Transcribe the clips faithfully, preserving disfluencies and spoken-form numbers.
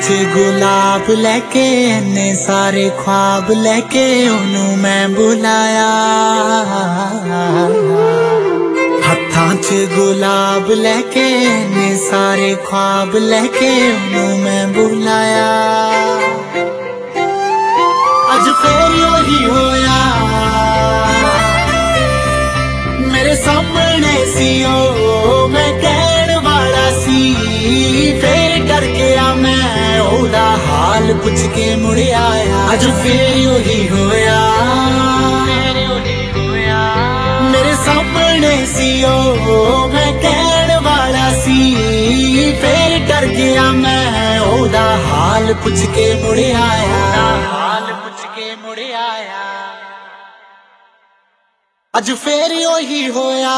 च गुलाब लैके इन्ने सारे ख्वाब लैके ओनू मैं बुलाया। हत्थां च गुलाब लैके इन्ने सारे ख्वाब लैके ओनू मैं बुलाया। अज फिर ओही होया मेरे सामने सी ओ मैं कहण वाला सी। फिर डर गया मैं ओदा हाल पुछ के मुड़ आया। अज फिर ओही होया मेरे सामने सी ओ मैं कहण वाला सी। फिर डर गया मैं ओदा हाल पुछ के मुड़ आया। हाल पुछ के मुड़ आया। अज फिर ओही होया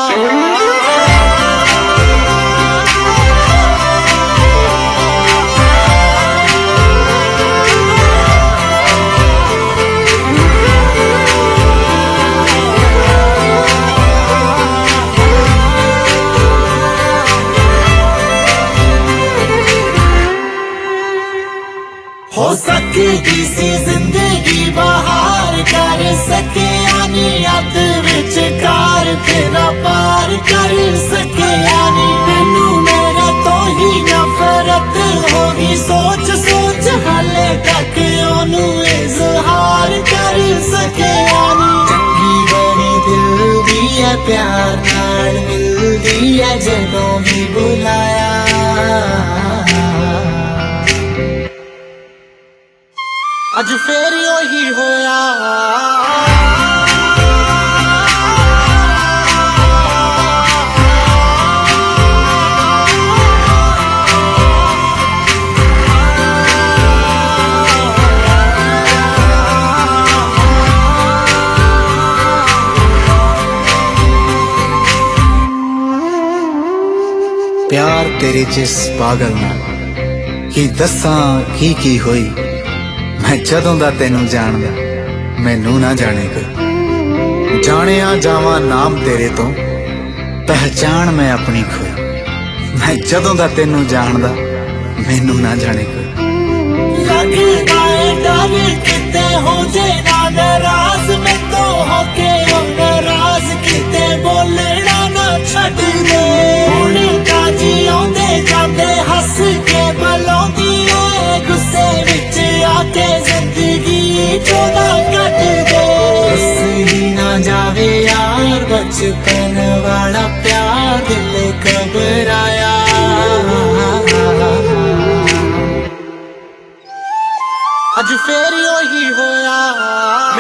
हो सकेगी सी जिंदगी बहार कर सके यानी अत विच कार तेरा पार कर सके यानी। मैनू मेरा तो ही नफरत होगी सोच सोच हाले तक ओनू इजहार कर सके यानी। चंगी बड़ी दिल दी है प्यार नाल मिलदी है जदों भी बुलाया। अज फिर ओही होया प्यार तेरे जिस पागल नाल की दसां की की होई। मैं जदों दा तेनू जानदा मैनू ना जाने कोई। जानिया जावां नाम तेरे तो पहचान मैं अपनी खोई। मैं जदों दा तेनू जानदा मैनू ना जाने कोई। लगदा है डर किते हो जे ना नाराज मैं तो होके नाराज किते बोलना ना छड्ड दे। हुण ताजी आउंदे जांदे हस के बलौंदी है गुस्से विच आके जिंदगी चोदा कट दे। बस ही ना जावे यार बचपन वाला प्यार दिल घबराया। अज फिर ओही होया